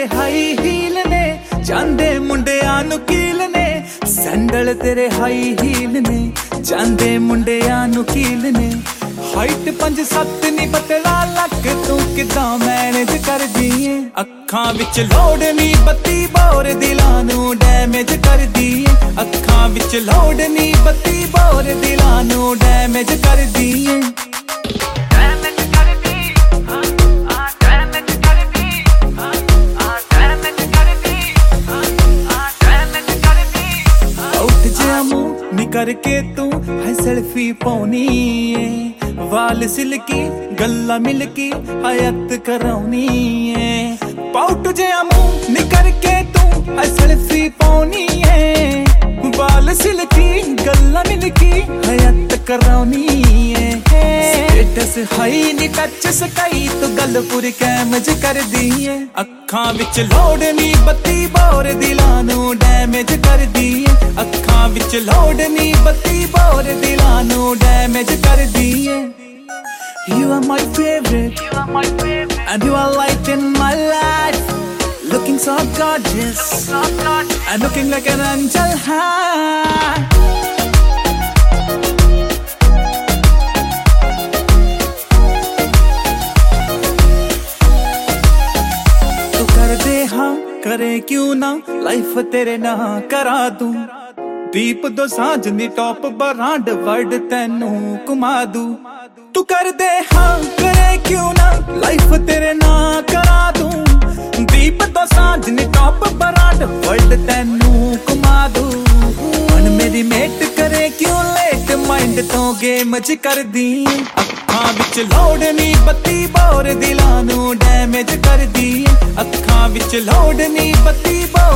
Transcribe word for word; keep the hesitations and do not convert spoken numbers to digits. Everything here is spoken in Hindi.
हाई हील ने, ਜਾਂਦੇ ਮੁੰਡਿਆਂ ਨੂੰ ਕੀਲ ਨੇ। ਸੈਂਡਲ ਤੇਰੇ ਹਾਈ ਹੀਲ ਨੇ, ਜਾਂਦੇ ਮੁੰਡਿਆਂ ਨੂੰ ਕੀਲ ਨੇ। ਹਾਈਟ ਪੰਜ ਸੱਤ ਨੀ ਪਤਲਾ ਲੱਕ, ਤੂੰ ਕਿਦਾਂ ਮੈਨੇਜ ਕਰਦੀ ਏ। ਅੱਖਾਂ ਵਿੱਚ ਲੋੜ ਨੀ ਬੱਤੀ ਬੋਰ, ਦਿਲਾਂ ਨੂੰ ਡੈਮੇਜ ਕਰਦੀ ਏ। ਅੱਖਾਂ ਵਿੱਚ ਲੋੜ ਨੀ ਬੱਤੀ ਬੋਰ, ਦਿਲਾਂ ਨੂੰ ਡੈਮੇਜ ਕਰਦੀ ਏ। करके तू है सेल्फी पाउनी है, वाल सिल्की गल्ला मिलकी हयात कराउनी है। पाउट जिहा मुंह नी करके तू है सेल्फी पाउनी है, वाल सिल्की गल्ला मिलकी हयात कराउनी है। स्टेटस हाई नी टच सकाई, तू गल पूरी कैमज कर दी है। अखां विच लोड़ नी बत्ती बोर, दिलां नू डैमेज कर दी है। अखां विच लोड़ नी बत्ती बोर, दिलां नू डैमेज कर दी है। You are my favorite, you are my favorite, and you are light in my life. Looking so gorgeous, so gorgeous, and looking like an angel high. तू कर दे हाँ करे क्यों ना, लाइफ तेरे ना करा दूं। दीप दो सांझ नी टॉप ब्रांड वर्ड तैनू घुमा दू। तू कर दे हाँ करे क्यों ना, लाइफ तेरे ना करा दूं। दीप दो सांझ नी टॉप ब्रांड वर्ड तैनू घुमा दू। मन मेरी मेट करे क्यों लेट, माइंड तो गेम च कर दी। अखां विच लोड़ नी बत्ती बोर, दिलां नू डैमेज कर दी। अखां विच लोड़ नी बत्ती बोर,